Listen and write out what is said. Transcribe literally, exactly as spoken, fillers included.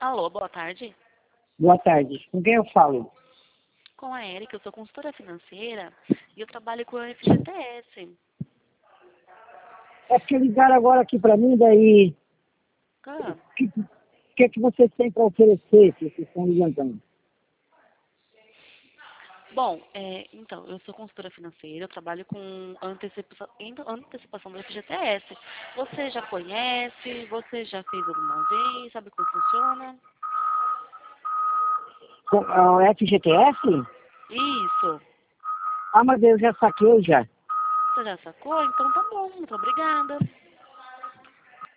Alô, boa tarde. Boa tarde. Com quem eu falo? Com a Érica, eu sou consultora financeira e eu trabalho com a F G T S. É porque ligaram agora aqui para mim, daí... Ah, O que, que, que vocês têm para oferecer, que vocês estão ligando? bom, é, então, eu sou consultora financeira, eu trabalho com antecipação, antecipação do F G T S. Você já conhece? Você já fez alguma vez? Sabe como funciona? Com a F G T S? Isso. Ah, mas eu já saquei já. Você já sacou? Então tá bom, muito obrigada.